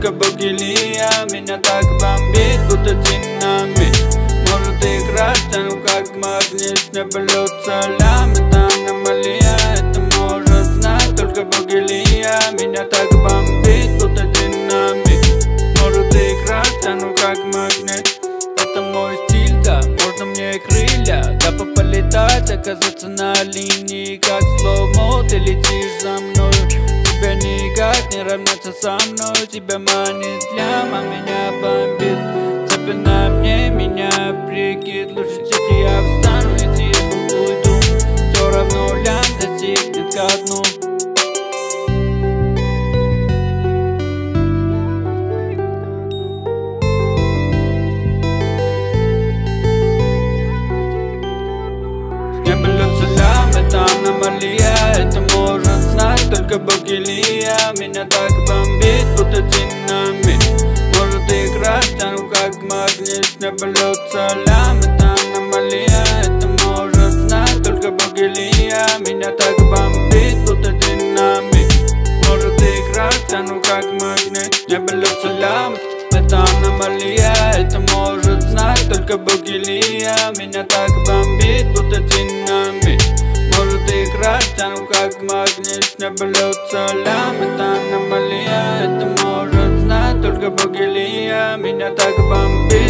только боги Лия. Меня так бомбит, будто динамит. Может играть, ну как магнит. С неба лед салям, это аномалия. Это может знать только боги Лия. Меня так бомбит, будто динамит. Может играть, ну как магнит. Это мой стиль, да, можно мне крылья. Да полетать, оказаться на линии. Как слоумо, ты летишь за мной. Тебя никак не равняться со мной. Тебя манит ляма, меня бомбит. Запинай мне, меня прикид. Лучше тихо я встану, и тихо уйду. Все равно лям достигнет ко дну. Это аномалия, это может знать только боги Лия. Меня так бомбит, будто динамит. Может играть, ну как магнит. С неба лед салям, это аномалия. Это может знать только боги Лия. Меня так бомбит, будто динамит. Может играть, ну как магнит. С неба лед салям, это аномалия. Это может знать только боги Лия. Меня так бомбит, будто динамит. Может играть, ну как магнит. С неба лед салям, это аномалия. Это может знать только боги Лия. Меня так бомбит.